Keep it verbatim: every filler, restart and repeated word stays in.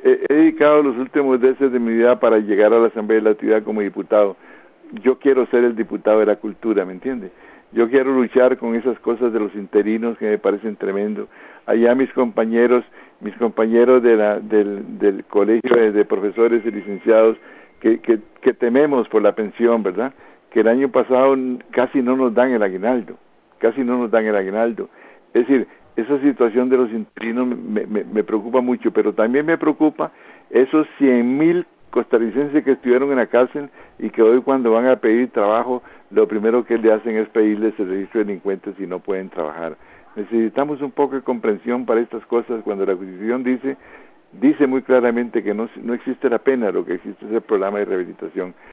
he, he dedicado los últimos meses de mi vida para llegar a la Asamblea Legislativa como diputado. Yo quiero ser el diputado de la cultura, ¿me entiende? Yo quiero luchar con esas cosas de los interinos que me parecen tremendo. Allá mis compañeros, mis compañeros de la, del, del colegio de, de profesores y licenciados, que, que, que tememos por la pensión, ¿verdad? Que el año pasado casi no nos dan el aguinaldo, casi no nos dan el aguinaldo. Es decir, esa situación de los interinos me, me, me preocupa mucho, pero también me preocupa esos cien mil costarricenses que estuvieron en la cárcel y que hoy cuando van a pedir trabajo, lo primero que le hacen es pedirles el registro de delincuentes y no pueden trabajar. Necesitamos un poco de comprensión para estas cosas cuando la Constitución dice, dice muy claramente que no, no existe la pena, lo que existe es el programa de rehabilitación.